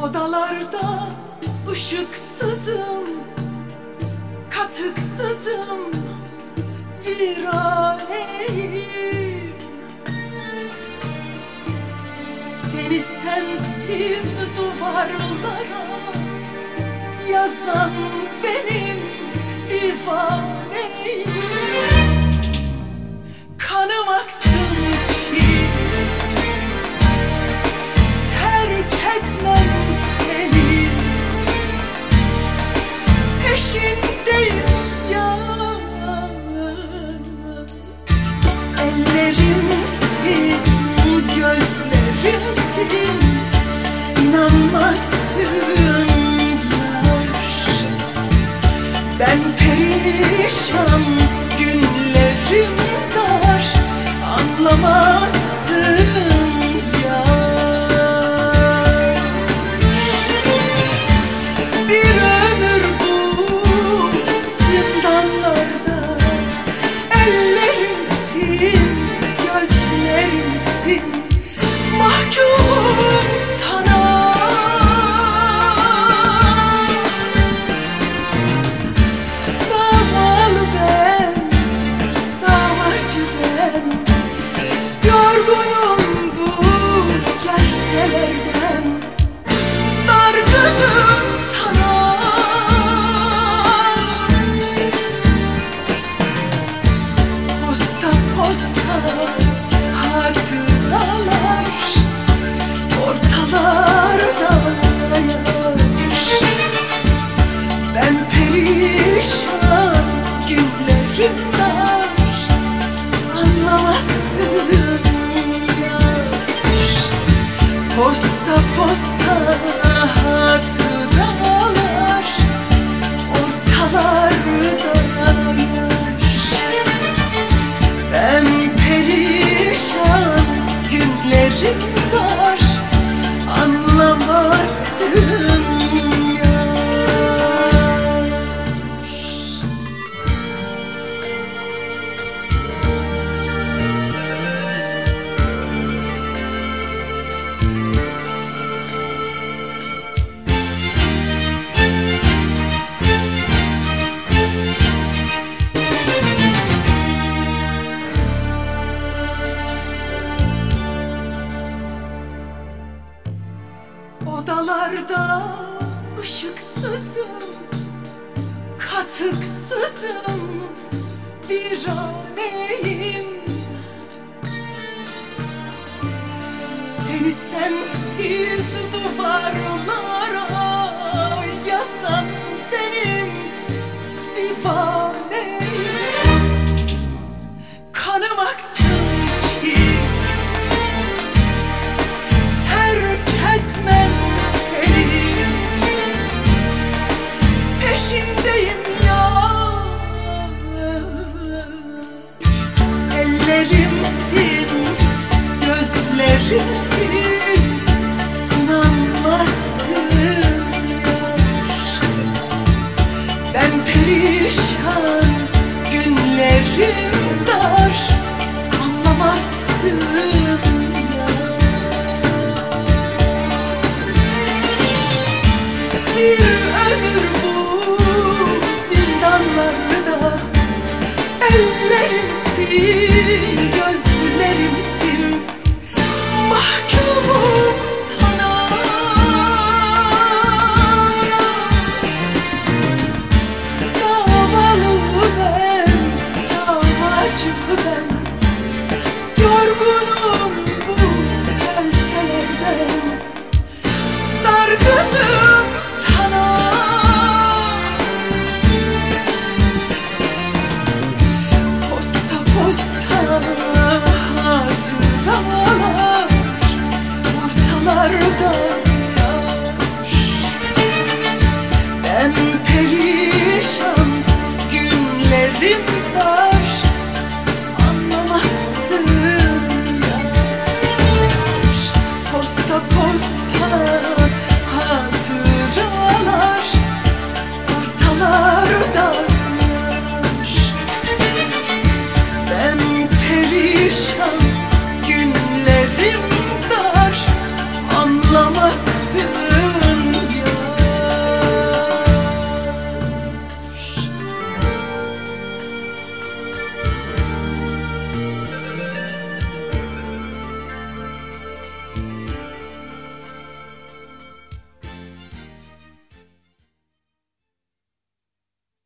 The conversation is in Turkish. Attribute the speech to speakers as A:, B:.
A: Odalarda ışıksızım, katıksızım, viraneyim. Seni sensiz duvarlara yazan benim divaneyim. Kanım aksın ki terk etmem seni, peşindeyim ya. Ellerimsin, gözlerimsin, inanmazsın yar. Ben perişan, günlerim dar, anlamazsın yar. Bir ömür bu zindanlarda, ellerimsin, gözlerimsin, mahkumum sana. Davalı ben, davacı ben, yorgunum bu celselerden, dargınım sana. Posta posta hatıralar ortalarda yar. Ben perişan, günlerim dar, anlamazsın yar. Posta posta hatıralar ortalarda yar. Ben perişan, günlerim dar, anlamazsın yar. Odalarda ışıksızım, katıksızım, viraneyim. Seni sensiz duvarlara yazan benim divaneyim. Kanım aksın ki terk etmem seni, peşindeyim ya. Ellerimsin, gözlerimsin, inanmazsın yar. Ben perişan, günlerim dar, anlamazsın yar. Bir ömür bu zindanlarda, ellerimsin, gözlerimsin, mahkumum sana. Davalı ben, davacı ben, yorgunum bu celselerden, dargınım sana. Posta posta hatıralar